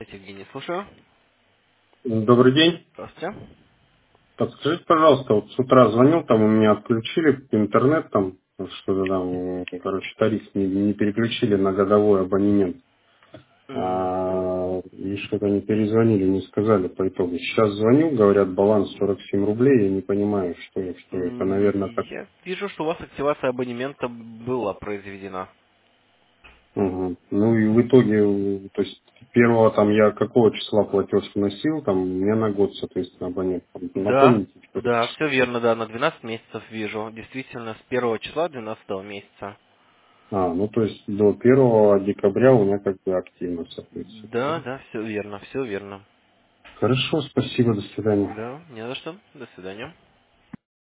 Евгений, слушаю. Добрый день. Здравствуйте. Подскажите, пожалуйста, вот с утра звонил, там у меня отключили интернет, там что-то там, короче, тариф не переключили на годовой абонемент. И что-то не перезвонили, не сказали по итогу. Сейчас звоню, говорят, баланс 47 рублей, я не понимаю, что это, наверное, так. Я вижу, что у вас активация абонемента была произведена. Мгм. Ну и в итоге, то есть первого там я какого числа платеж вносил, там у меня на год, соответственно, абонент. Да, Напомните, что это да, все число. верно, да, на 12 месяцев вижу. Действительно, с первого числа 12 месяца. Ну то есть до 1 декабря у меня как бы активно, соответственно. Да, Да? да, все верно, все верно. Хорошо, спасибо, до свидания. Да, не за что. До свидания.